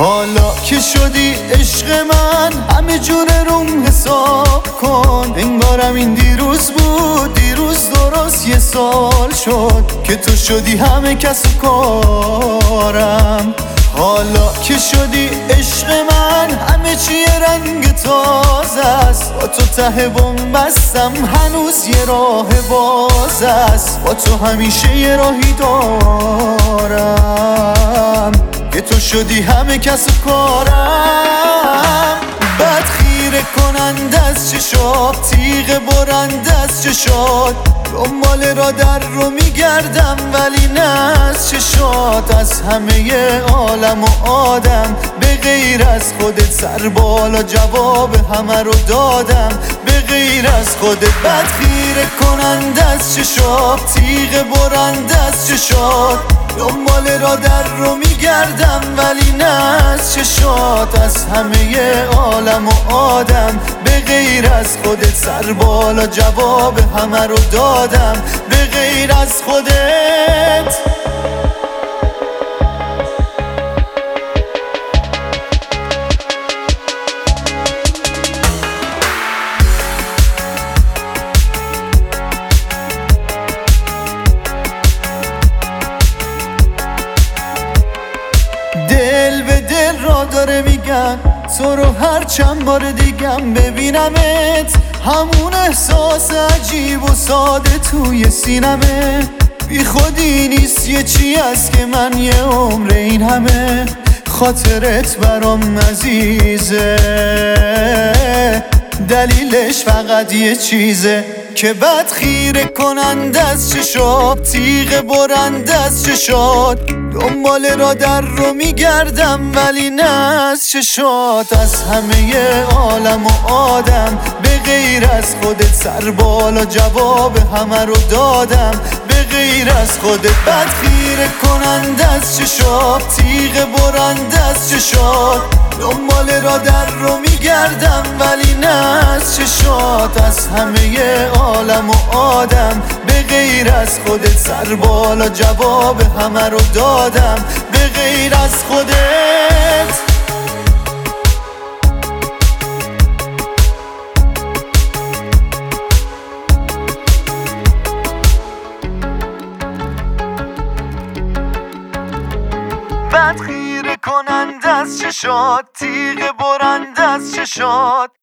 حالا که شدی عشق من همه جون روم حساب کن. انگارم این دیروز بود، دیروز درست یه سال شد که تو شدی همه کس و کارم. حالا که شدی عشق من همه چی رنگ تازه است. با تو ته بم بستم هنوز یه راه باز است. با تو همیشه یه راهی دارم که تو شدی همه کس و کارم. بد خیره کننده از چشات، تیغ برنده از چشات. دنبال را در رو میگردم ولی نه از چشات. از همه عالم و آدم به غیر از خودت سر بالا جواب همه رو دادم. به غیر از خودت بد خیره کننده از چشات، تیغ برنده از چشات. دنبال را در رو میگردم ولی نه از چشات. از همه عالم و آدم به غیر از خودت سر بالا جواب همه رو دادم. به غیر از خودت دل به دل را داره میگن تو رو هر چند بار دیگم ببینمت. همون احساس عجیب و ساده توی سینمه. بی خودی نیست یه چی هست که من یه عمر این همه خاطرت برام عزیزه. دلیلش فقط یه چیزه که بد خیره کننده از چشات، تیغ برنده از چشات. دنبال را در رو میگردم ولی نه از چشات. از همه عالم و آدم به غیر از خودت سر بالا جواب همه رو دادم. به غیر از خودت بد خیره کننده از چشات، تیغ برنده از چشات. دنبال را در رو میگردم ولی نه از چشات. از همه عالم و آدم به غیر از خودت سر بالا جواب همه رو دادم. به غیر از خودت بد خیره کننده از چشات، تیغ برنده از چشات.